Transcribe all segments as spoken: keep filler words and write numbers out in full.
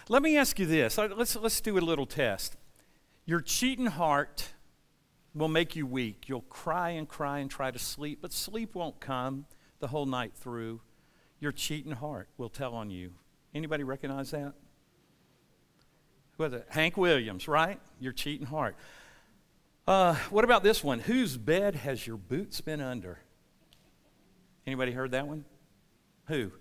Let me ask you this. Let's, let's do a little test. Your cheating heart will make you weak. You'll cry and cry and try to sleep, but sleep won't come the whole night through. Your cheating heart will tell on you. Anybody recognize that? Who was it? Hank Williams, right? Your cheating heart. Uh, what about this one? Whose bed has your boots been under? Anybody heard that one? Who?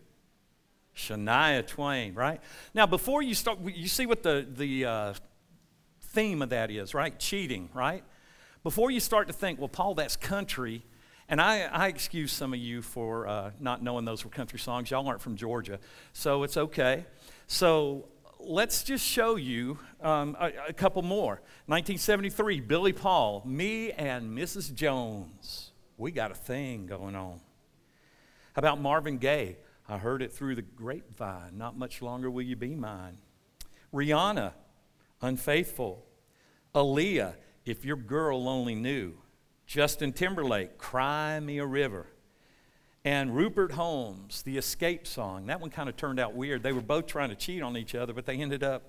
Shania Twain, right? Now, before you start, you see what the, the uh, theme of that is, right? Cheating, right? Before you start to think, well, Paul, that's country, and I, I excuse some of you for uh, not knowing those were country songs. Y'all aren't from Georgia, so it's okay. So let's just show you um, a, a couple more. nineteen seventy-three, Billy Paul, Me and Missus Jones. We got a thing going on. How about Marvin Gaye? I heard it through the grapevine. Not much longer will you be mine. Rihanna, Unfaithful. Aaliyah, If Your Girl Only Knew. Justin Timberlake, Cry Me a River. And Rupert Holmes, the Escape song. That one kind of turned out weird. They were both trying to cheat on each other, but they ended up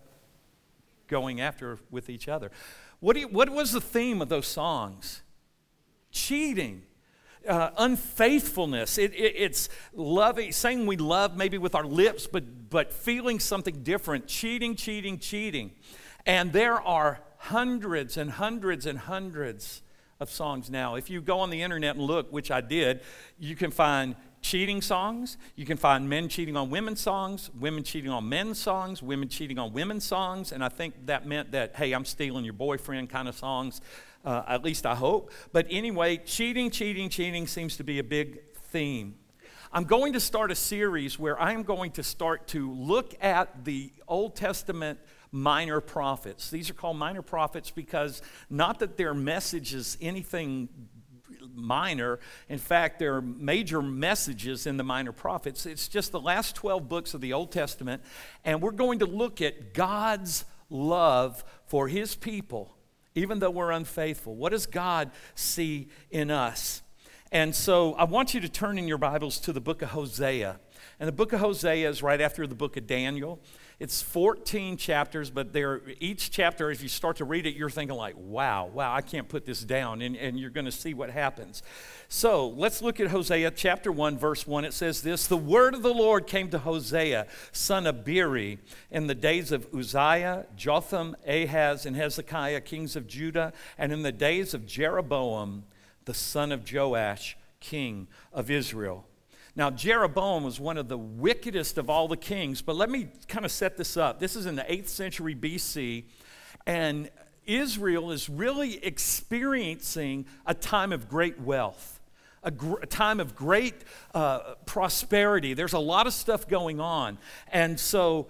going after with each other. What, do you, what was the theme of those songs? Cheating. Uh, unfaithfulness. It, it, it's loving, saying we love maybe with our lips, but, but feeling something different. Cheating, cheating, cheating. And there are hundreds and hundreds and hundreds of songs now. If you go on the internet and look, which I did, you can find cheating songs. You can find men cheating on women's songs, women cheating on men's songs, women cheating on women's songs. And I think that meant that, hey, I'm stealing your boyfriend kind of songs. Uh, at least I hope. But anyway, cheating, cheating, cheating seems to be a big theme. I'm going to start a series where I'm going to start to look at the Old Testament minor prophets. These are called minor prophets because not that their message is anything minor. In fact, there are major messages in the minor prophets. It's just the last twelve books of the Old Testament, and we're going to look at God's love for his people. Even though we're unfaithful, what does God see in us? And so I want you to turn in your Bibles to the book of Hosea. And the book of Hosea is right after the book of Daniel. It's fourteen chapters, but they're, each chapter, as you start to read it, you're thinking like, wow, wow, I can't put this down. And, and you're going to see what happens. So let's look at Hosea chapter one, verse one. It says this, the word of the Lord came to Hosea, son of Beeri, in the days of Uzziah, Jotham, Ahaz, and Hezekiah, kings of Judah, and in the days of Jeroboam, the son of Joash, king of Israel. Now, Jeroboam was one of the wickedest of all the kings, but let me kind of set this up. This is in the eighth century B C, and Israel is really experiencing a time of great wealth, a, gr- a time of great uh, prosperity. There's a lot of stuff going on, and so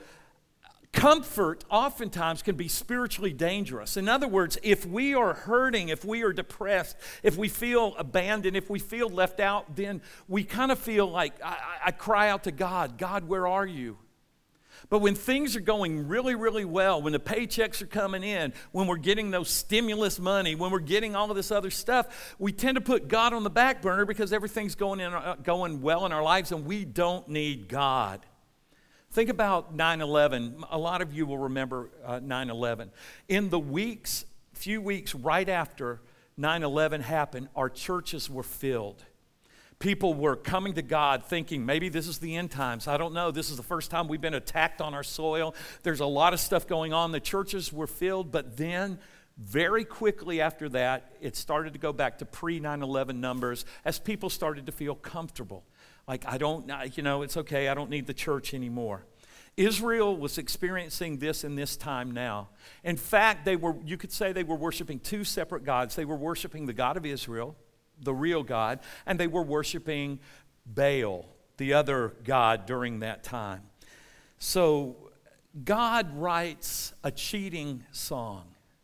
comfort oftentimes can be spiritually dangerous. In other words, if we are hurting, if we are depressed, if we feel abandoned, if we feel left out, then we kind of feel like, I, I cry out to God, God, where are you? But when things are going really, really well, when the paychecks are coming in, when we're getting those stimulus money, when we're getting all of this other stuff, we tend to put God on the back burner because everything's going, in, uh, going well in our lives and we don't need God. Think about nine eleven. A lot of you will remember uh, nine eleven. In the weeks, few weeks right after nine eleven happened, our churches were filled. People were coming to God thinking, maybe this is the end times. I don't know. This is the first time we've been attacked on our soil. There's a lot of stuff going on. The churches were filled, but then very quickly after that, it started to go back to pre nine eleven numbers as people started to feel comfortable. Like, I don't, you know, it's okay, I don't need the church anymore. Israel was experiencing this in this time now. In fact, they were, you could say they were worshiping two separate gods. They were worshiping the God of Israel, the real God, and they were worshiping Baal, the other god during that time. So God writes a cheating song.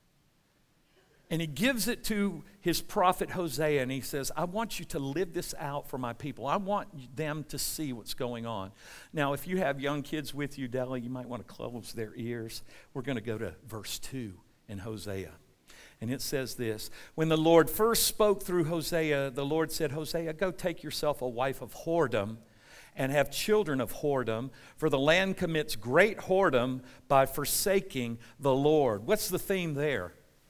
And he gives it to his prophet Hosea, and he says, I want you to live this out for my people. I want them to see what's going on. Now, if you have young kids with you, Della, you might want to close their ears. We're going to go to verse two in Hosea. And it says this, when the Lord first spoke through Hosea, the Lord said, Hosea, go take yourself a wife of whoredom and have children of whoredom, for the land commits great whoredom by forsaking the Lord. What's the theme there?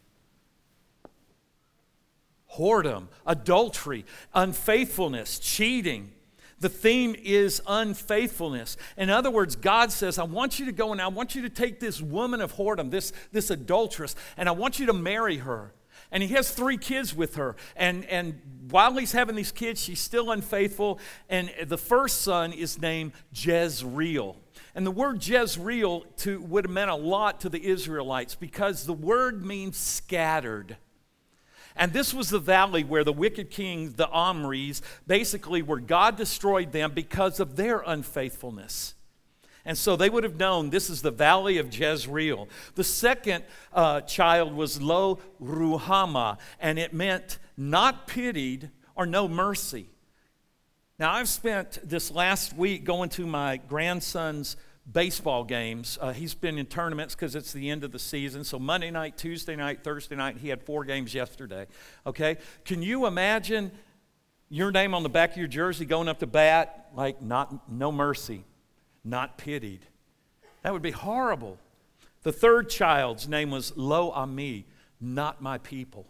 Whoredom, adultery, unfaithfulness, cheating. The theme is unfaithfulness. In other words, God says, I want you to go and I want you to take this woman of whoredom, this, this adulteress, and I want you to marry her. And he has three kids with her. And, and while he's having these kids, she's still unfaithful. And the first son is named Jezreel. And the word Jezreel to, would have meant a lot to the Israelites because the word means scattered. And this was the valley where the wicked kings, the Omris, basically where God destroyed them because of their unfaithfulness. And so they would have known this is the valley of Jezreel. The second uh, child was Lo Ruhamah, and it meant not pitied or no mercy. Now, I've spent this last week going to my grandson's baseball games. Uh, he's been in tournaments because it's the end of the season. So Monday night, Tuesday night, Thursday night, he had four games yesterday. Okay? Can you imagine your name on the back of your jersey going up to bat like not no mercy, not pitied? That would be horrible. The third child's name was Lo Ami, not my people.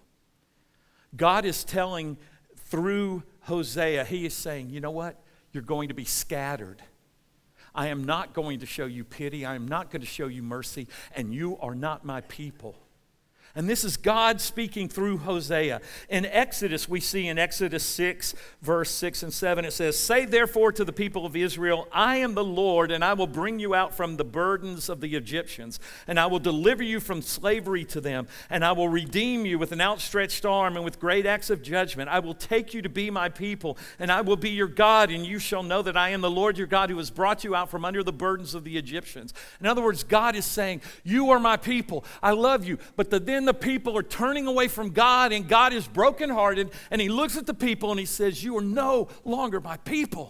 God is telling through Hosea, he is saying, you know what? You're going to be scattered. I am not going to show you pity. I am not going to show you mercy, and you are not my people. And this is God speaking through Hosea. In Exodus, we see in Exodus six, verse six and seven, it says, Say therefore to the people of Israel, I am the Lord, and I will bring you out from the burdens of the Egyptians, and I will deliver you from slavery to them, and I will redeem you with an outstretched arm and with great acts of judgment. I will take you to be my people, and I will be your God, and you shall know that I am the Lord your God who has brought you out from under the burdens of the Egyptians. In other words, God is saying, you are my people. I love you. But the, then the people are turning away from God, and God is brokenhearted, and he looks at the people and he says, you are no longer my people.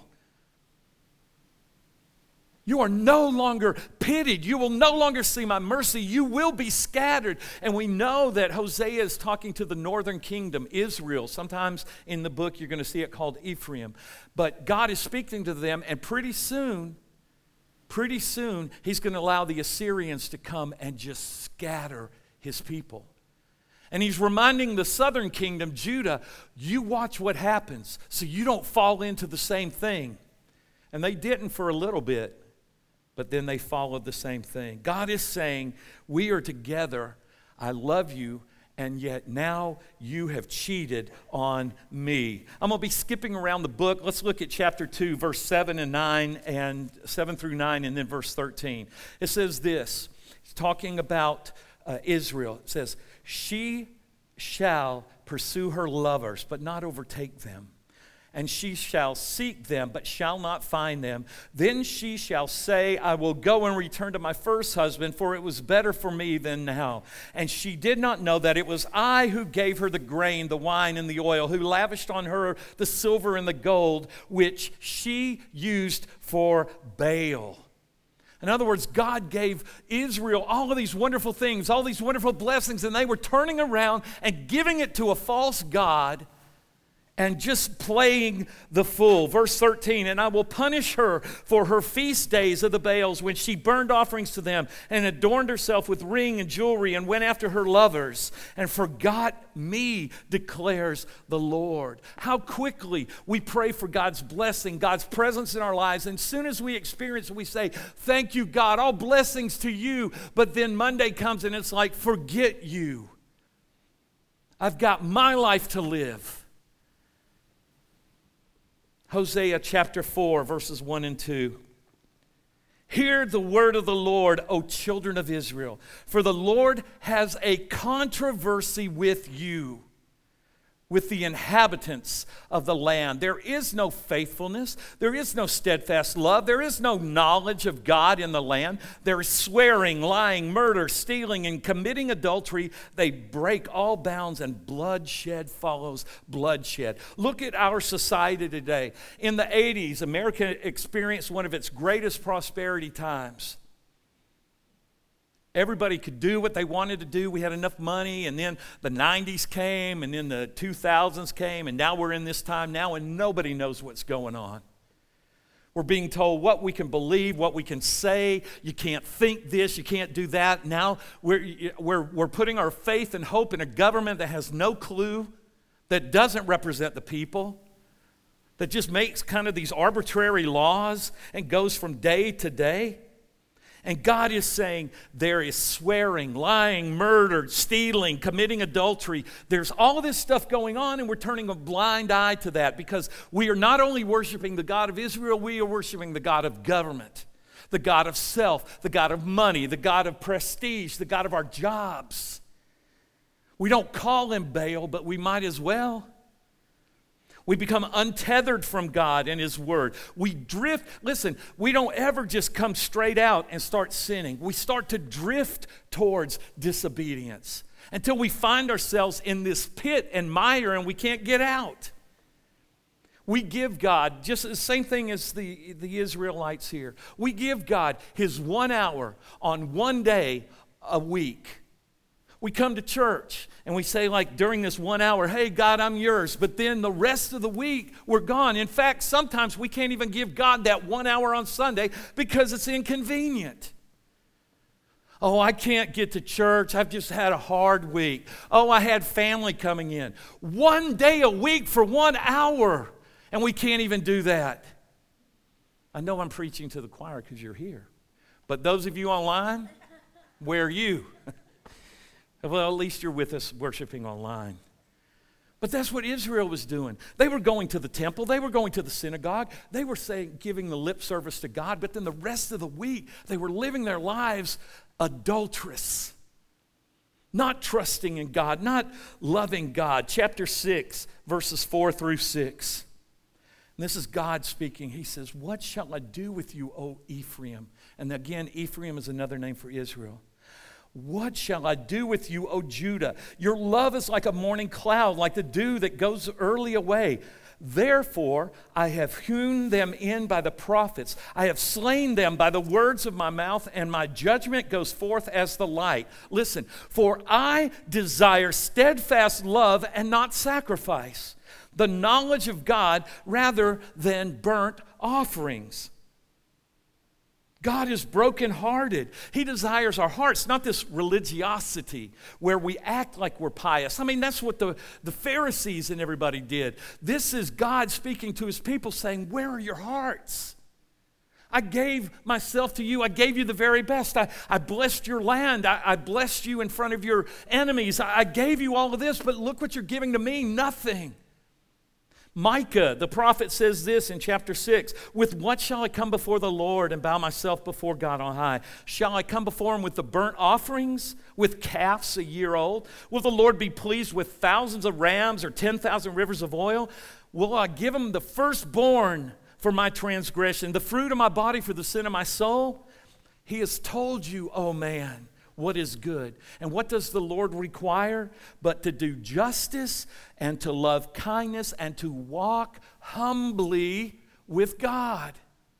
You are no longer pitied. You will no longer see my mercy. You will be scattered. And we know that Hosea is talking to the northern kingdom, Israel. Sometimes in the book you're going to see it called Ephraim. But God is speaking to them, and pretty soon, pretty soon, he's going to allow the Assyrians to come and just scatter his people. And he's reminding the southern kingdom, Judah, you watch what happens so you don't fall into the same thing. And they didn't for a little bit, but then they followed the same thing. God is saying, we are together, I love you, and yet now you have cheated on me. I'm going to be skipping around the book. Let's look at chapter two, verse seven and nine, and seven through nine, and then verse thirteen. It says this, it's talking about uh, Israel. It says, she shall pursue her lovers, but not overtake them. And she shall seek them, but shall not find them. Then she shall say, I will go and return to my first husband, for it was better for me than now. And she did not know that it was I who gave her the grain, the wine, and the oil, who lavished on her the silver and the gold, which she used for Baal. In other words, God gave Israel all of these wonderful things, all these wonderful blessings, and they were turning around and giving it to a false god and just playing the fool. Verse thirteen, and I will punish her for her feast days of the Baals, when she burned offerings to them and adorned herself with ring and jewelry and went after her lovers and forgot me, declares the Lord. How quickly we pray for God's blessing, God's presence in our lives, and as soon as we experience it, we say, thank you, God, all blessings to you. But then Monday comes and it's like, forget you. I've got my life to live. Hosea chapter four, verses one and two. Hear the word of the Lord, O children of Israel, for the Lord has a controversy with you, with the inhabitants of the land. There is no faithfulness. There is no steadfast love. There is no knowledge of God in the land. There is swearing, lying, murder, stealing, and committing adultery. They break all bounds, and bloodshed follows bloodshed. Look at our society today. In the eighties, America experienced one of its greatest prosperity times. Everybody could do what they wanted to do. We had enough money, and then the nineties came, and then the two thousands came, and now we're in this time now, and nobody knows what's going on. We're being told what we can believe, what we can say. You can't think this, you can't do that. Now we're, we're, we're putting our faith and hope in a government that has no clue, that doesn't represent the people, that just makes kind of these arbitrary laws and goes from day to day. And God is saying there is swearing, lying, murder, stealing, committing adultery. There's all this stuff going on, and we're turning a blind eye to that because we are not only worshiping the God of Israel, we are worshiping the God of government, the God of self, the God of money, the God of prestige, the God of our jobs. We don't call him Baal, but we might as well. We become untethered from God and his word. We drift. Listen, we don't ever just come straight out and start sinning. We start to drift towards disobedience until we find ourselves in this pit and mire and we can't get out. We give God, just the same thing as the, the Israelites here. We give God his one hour on one day a week. We come to church and we say, like, during this one hour, hey, God, I'm yours. But then the rest of the week, we're gone. In fact, sometimes we can't even give God that one hour on Sunday because it's inconvenient. Oh, I can't get to church. I've just had a hard week. Oh, I had family coming in. One day a week for one hour, and we can't even do that. I know I'm preaching to the choir because you're here. But those of you online, where are you? Well, at least you're with us worshiping online. But that's what Israel was doing. They were going to the temple. They were going to the synagogue. They were saying, giving the lip service to God. But then the rest of the week, they were living their lives adulterous. Not trusting in God, not loving God. Chapter six, verses four through six. And this is God speaking. He says, what shall I do with you, O Ephraim? And again, Ephraim is another name for Israel. What shall I do with you, O Judah? Your love is like a morning cloud, like the dew that goes early away. Therefore, I have hewn them in by the prophets. I have slain them by the words of my mouth, and my judgment goes forth as the light. Listen, for I desire steadfast love and not sacrifice, the knowledge of God rather than burnt offerings. God is brokenhearted. He desires our hearts, not this religiosity where we act like we're pious. I mean, that's what the, the Pharisees and everybody did. This is God speaking to his people saying, where are your hearts? I gave myself to you. I gave you the very best. I, I blessed your land. I, I blessed you in front of your enemies. I, I gave you all of this, but look what you're giving to me, nothing. Micah, the prophet, says this in chapter six, with what shall I come before the Lord and bow myself before God on high? Shall I come before him with the burnt offerings, with calves a year old? Will the Lord be pleased with thousands of rams or ten thousand rivers of oil? Will I give him the firstborn for my transgression, the fruit of my body for the sin of my soul? He has told you, oh man, what is good. And what does the Lord require? But to do justice and to love kindness and to walk humbly with God.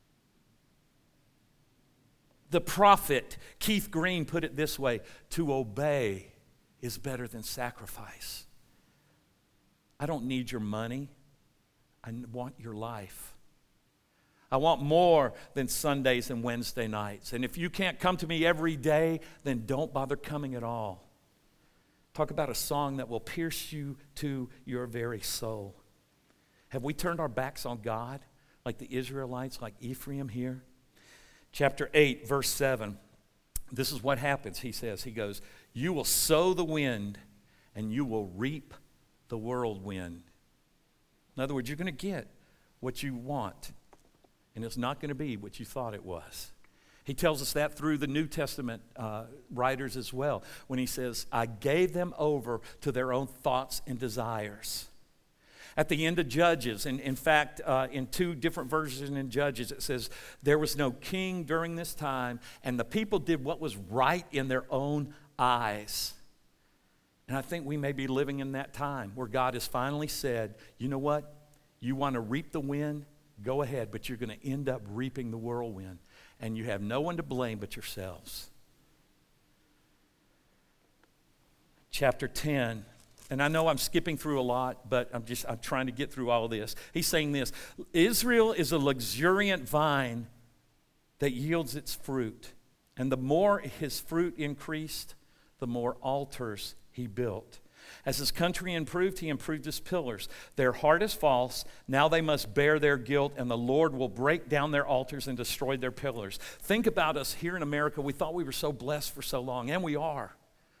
The prophet Keith Green put it this way, to obey is better than sacrifice. I don't need your money. I want your life. I want more than Sundays and Wednesday nights. And if you can't come to me every day, then don't bother coming at all. Talk about a song that will pierce you to your very soul. Have we turned our backs on God like the Israelites, like Ephraim here? Chapter eight, verse seven. This is what happens, he says. He goes, you will sow the wind and you will reap the whirlwind. In other words, you're going to get what you want. And it's not going to be what you thought it was. He tells us that through the New Testament uh, writers as well, when he says, I gave them over to their own thoughts and desires. At the end of Judges, and in fact, uh, in two different versions in Judges, it says, there was no king during this time, and the people did what was right in their own eyes. And I think we may be living in that time where God has finally said, you know what? You want to reap the wind? Go ahead, but you're going to end up reaping the whirlwind. And you have no one to blame but yourselves. Chapter ten, and I know I'm skipping through a lot, but I'm just I'm trying to get through all of this. He's saying this: Israel is a luxuriant vine that yields its fruit. And the more his fruit increased, the more altars he built. As his country improved, he improved his pillars. Their heart is false. Now they must bear their guilt, and the Lord will break down their altars and destroy their pillars. Think about us here in America. We thought we were so blessed for so long, and we are.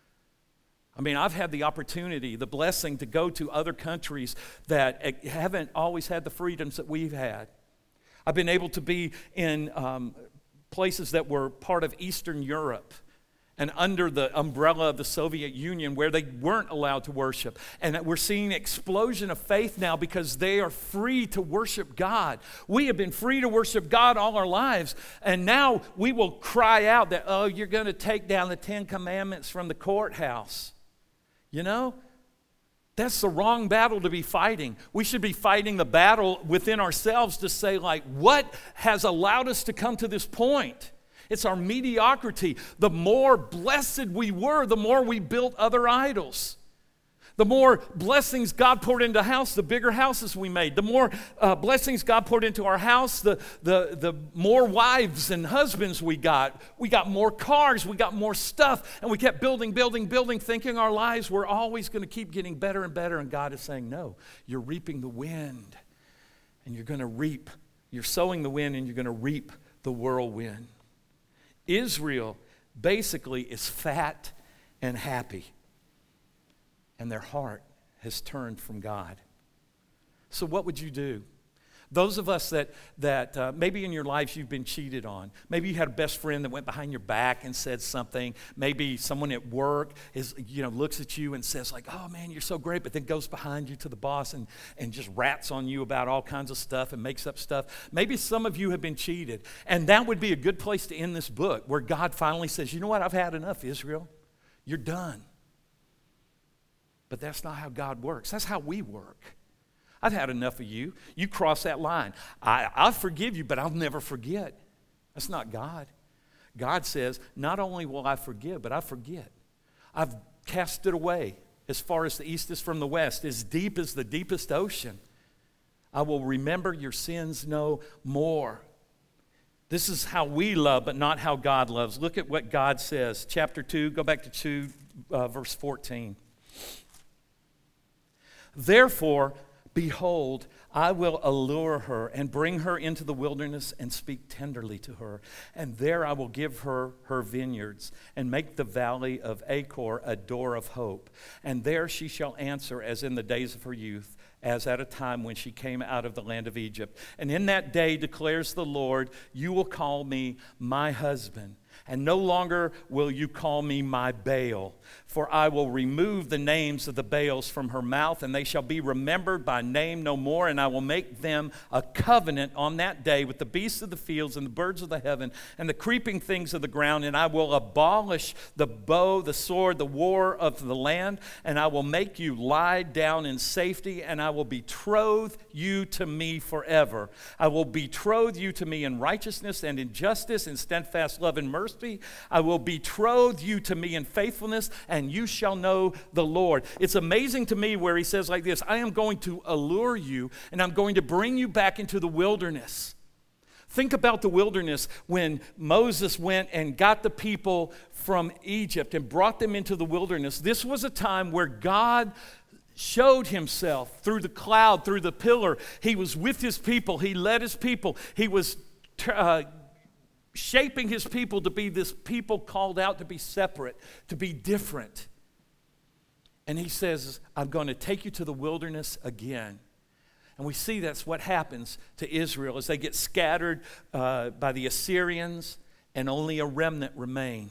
I mean, I've had the opportunity, the blessing to go to other countries that haven't always had the freedoms that we've had. I've been able to be in um, places that were part of Eastern Europe and under the umbrella of the Soviet Union where they weren't allowed to worship. And we're seeing an explosion of faith now because they are free to worship God. We have been free to worship God all our lives, and now we will cry out that, oh, you're going to take down the Ten Commandments from the courthouse. You know? That's the wrong battle to be fighting. We should be fighting the battle within ourselves to say, like, what has allowed us to come to this point? It's our mediocrity. The more blessed we were, the more we built other idols. The more blessings God poured into the house, the bigger houses we made. The more uh, blessings God poured into our house, the, the, the more wives and husbands we got. We got more cars, we got more stuff, and we kept building, building, building, thinking our lives were always going to keep getting better and better. And God is saying, no, you're reaping the wind, and you're going to reap. You're sowing the wind, and you're going to reap the whirlwind. Israel basically is fat and happy, and their heart has turned from God. So what would you do? Those of us that, that uh, maybe in your lives you've been cheated on. Maybe you had a best friend that went behind your back and said something. Maybe someone at work is, you know, looks at you and says like, oh man, you're so great, but then goes behind you to the boss and, and just rats on you about all kinds of stuff and makes up stuff. Maybe some of you have been cheated. And that would be a good place to end this book, where God finally says, you know what, I've had enough, Israel. You're done. But that's not how God works. That's how we work. I've had enough of you. You cross that line. I, I'll forgive you, but I'll never forget. That's not God. God says, not only will I forgive, but I forget. I've cast it away as far as the east is from the west, as deep as the deepest ocean. I will remember your sins no more. This is how we love, but not how God loves. Look at what God says. Chapter two, go back to two, uh, verse fourteen. Therefore, behold, I will allure her and bring her into the wilderness and speak tenderly to her. And there I will give her her vineyards and make the valley of Achor a door of hope. And there she shall answer as in the days of her youth, as at a time when she came out of the land of Egypt. And in that day, declares the Lord, you will call me my husband. And no longer will you call me my Baal, for I will remove the names of the Baals from her mouth, and they shall be remembered by name no more. And I will make them a covenant on that day with the beasts of the fields and the birds of the heaven and the creeping things of the ground. And I will abolish the bow, the sword, the war of the land, and I will make you lie down in safety, and I will betroth you to me forever. I will betroth you to me in righteousness and in justice, in steadfast love and mercy. I will betroth you to me in faithfulness, and you shall know the Lord. It's amazing to me where he says like this, I am going to allure you, and I'm going to bring you back into the wilderness. Think about the wilderness when Moses went and got the people from Egypt and brought them into the wilderness. This was a time where God showed himself through the cloud, through the pillar. He was with his people. He led his people. He was uh, shaping his people to be this people called out to be separate, to be different. And he says, I'm going to take you to the wilderness again. And we see that's what happens to Israel as they get scattered uh, by the Assyrians, and only a remnant remain.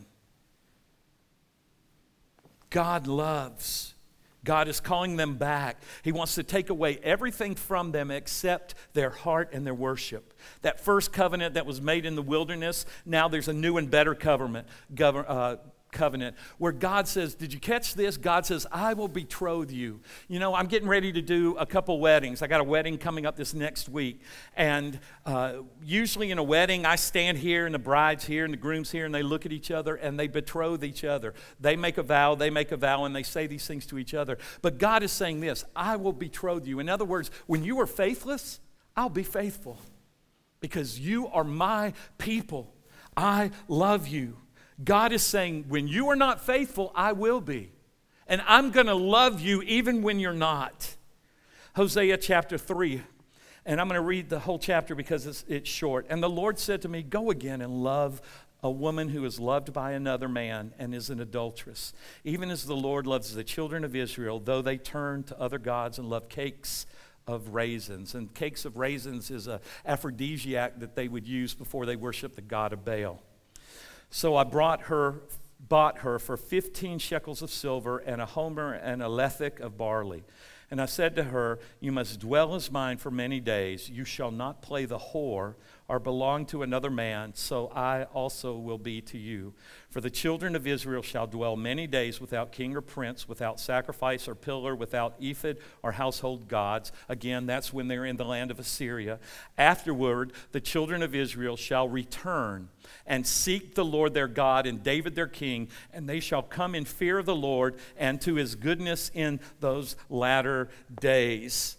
God loves. God is calling them back. He wants to take away everything from them except their heart and their worship. That first covenant that was made in the wilderness, now there's a new and better covenant. Govern, uh, covenant where God says, did you catch this? God says, I will betroth you. You know, I'm getting ready to do a couple weddings. I got a wedding coming up this next week. And uh, usually in a wedding, I stand here and the bride's here and the groom's here and they look at each other and they betroth each other. They make a vow, they make a vow, and they say these things to each other. But God is saying this, I will betroth you. In other words, when you are faithless, I'll be faithful because you are my people. I love you. God is saying, when you are not faithful, I will be. And I'm going to love you even when you're not. Hosea chapter three. And I'm going to read the whole chapter because it's, it's short. And the Lord said to me, go again and love a woman who is loved by another man and is an adulteress. Even as the Lord loves the children of Israel, though they turn to other gods and love cakes of raisins. And cakes of raisins is an aphrodisiac that they would use before they worship the god of Baal. So I brought her, bought her for fifteen shekels of silver and a homer and a lethek of barley. And I said to her, you must dwell as mine for many days. You shall not play the whore or belong to another man, so I also will be to you. For the children of Israel shall dwell many days without king or prince, without sacrifice or pillar, without ephod or household gods. Again, that's when they're in the land of Assyria. Afterward, the children of Israel shall return and seek the Lord their God and David their king, and they shall come in fear of the Lord and to his goodness in those latter days.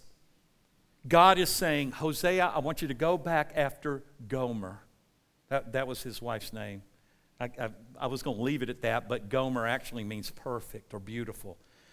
God is saying, Hosea, I want you to go back after Gomer. That, that was his wife's name. I, I, I was going to leave it at that, but Gomer actually means perfect or beautiful.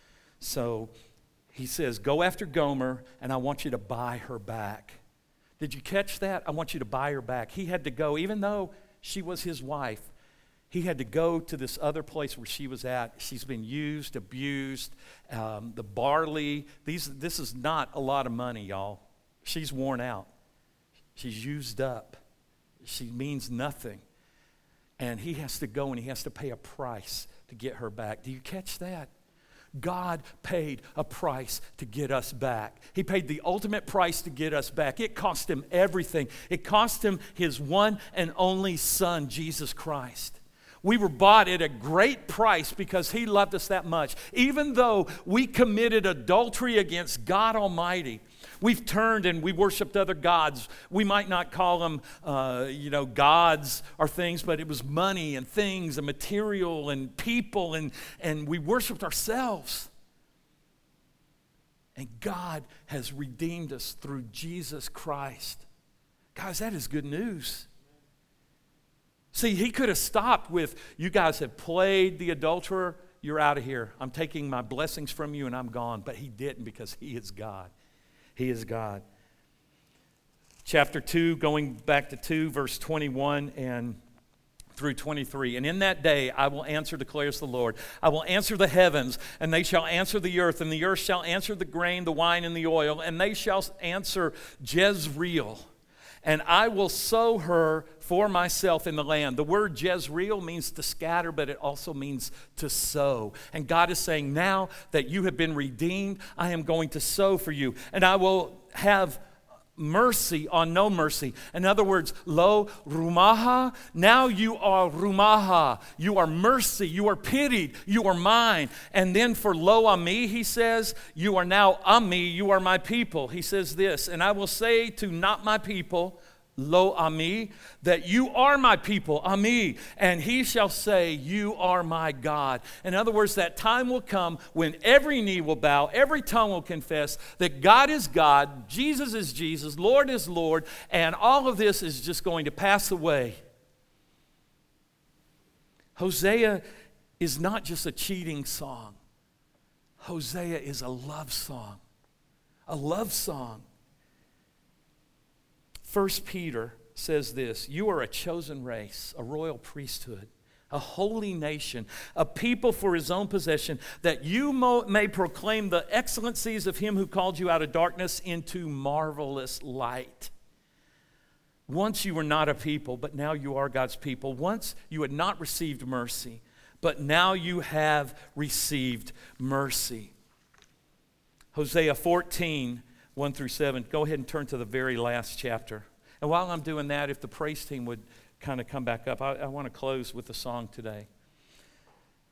So he says, go after Gomer, and I want you to buy her back. Did you catch that? I want you to buy her back. He had to go, even though she was his wife, he had to go to this other place where she was at. She's been used, abused. Um, the barley, these, this is not a lot of money, y'all. She's worn out. She's used up. She means nothing. And he has to go and he has to pay a price to get her back. Do you catch that? God paid a price to get us back. He paid the ultimate price to get us back. It cost him everything. It cost him his one and only son, Jesus Christ. We were bought at a great price because he loved us that much. Even though we committed adultery against God Almighty, we've turned and we worshiped other gods. We might not call them, uh, you know, gods or things, but it was money and things and material and people, and, and we worshiped ourselves. And God has redeemed us through Jesus Christ. Guys, that is good news. See, he could have stopped with, you guys have played the adulterer, you're out of here. I'm taking my blessings from you and I'm gone. But he didn't, because he is God. He is God. Chapter two, going back to two, verse twenty-one and through twenty-three. And in that day I will answer, declares the Lord. I will answer the heavens, and they shall answer the earth, and the earth shall answer the grain, the wine, and the oil, and they shall answer Jezreel. And I will sow her for myself in the land. The word Jezreel means to scatter, but it also means to sow. And God is saying, now that you have been redeemed, I am going to sow for you. And I will have mercy on no mercy. In other words, lo rumaha, now you are rumaha. You are mercy, you are pitied, you are mine. And then for lo ami, he says, you are now ami, you are my people. He says this, and I will say to not my people, lo ami, that you are my people, ami, and he shall say, you are my God. In other words, that time will come when every knee will bow, every tongue will confess that God is God, Jesus is Jesus, Lord is Lord, and all of this is just going to pass away. Hosea is not just a cheating song. Hosea is a love song. A love song. First Peter says this, you are a chosen race, a royal priesthood, a holy nation, a people for his own possession, that you mo- may proclaim the excellencies of him who called you out of darkness into marvelous light. Once you were not a people, but now you are God's people. Once you had not received mercy, but now you have received mercy. Hosea fourteen, one through seven. Go ahead and turn to the very last chapter. And while I'm doing that, if the praise team would kind of come back up, I, I want to close with a song today.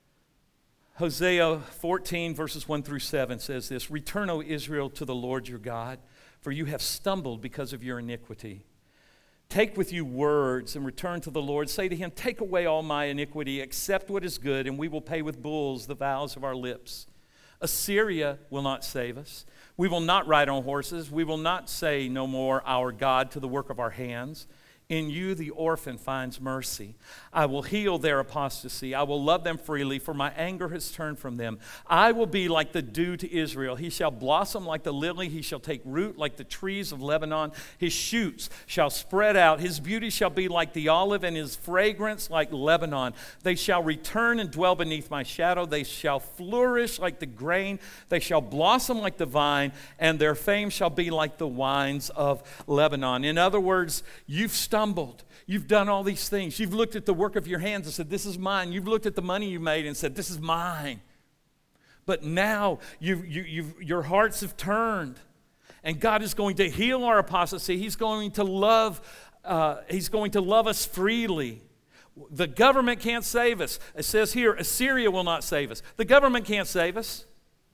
Hosea fourteen, verses one through seven says this, "Return, O Israel, to the Lord your God, for you have stumbled because of your iniquity. Take with you words and return to the Lord. Say to him, take away all my iniquity, accept what is good, and we will pay with bulls the vows of our lips. Assyria will not save us. We will not ride on horses. We will not say no more, our God, to the work of our hands. In you the orphan finds mercy. I will heal their apostasy. I will love them freely, for my anger has turned from them. I will be like the dew to Israel. He shall blossom like the lily. He shall take root like the trees of Lebanon. His shoots shall spread out. His beauty shall be like the olive, and his fragrance like Lebanon. They shall return and dwell beneath my shadow. They shall flourish like the grain. They shall blossom like the vine, and their fame shall be like the wines of Lebanon." In other words, you've stumbled. You've done all these things. You've looked at the work of your hands and said, this is mine. You've looked at the money you made and said, this is mine. But now you've, you, you've, your hearts have turned. And God is going to heal our apostasy. He's going to love, uh, He's going to love us freely. The government can't save us. It says here, Assyria will not save us. The government can't save us.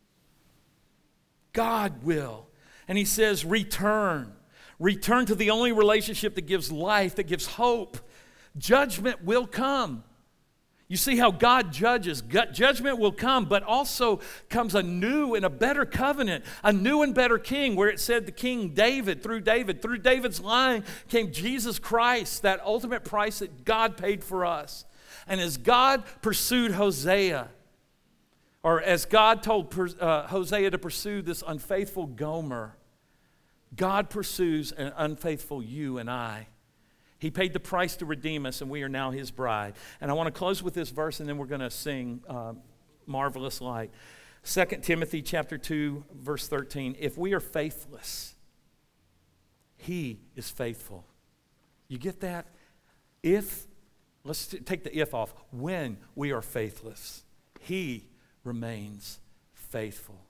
God will. And he says, return. Return to the only relationship that gives life, that gives hope. Judgment will come. You see how God judges. Judgment will come, but also comes a new and a better covenant, a new and better king, where it said the King David, through David, through David's line came Jesus Christ, that ultimate price that God paid for us. And as God pursued Hosea, or as God told uh, Hosea to pursue this unfaithful Gomer, God pursues an unfaithful you and I. He paid the price to redeem us, and we are now his bride. And I want to close with this verse, and then we're going to sing uh, Marvelous Light. Second Timothy chapter two, verse thirteen. If we are faithless, he is faithful. You get that? If, let's t- take the if off. When we are faithless, he remains faithful.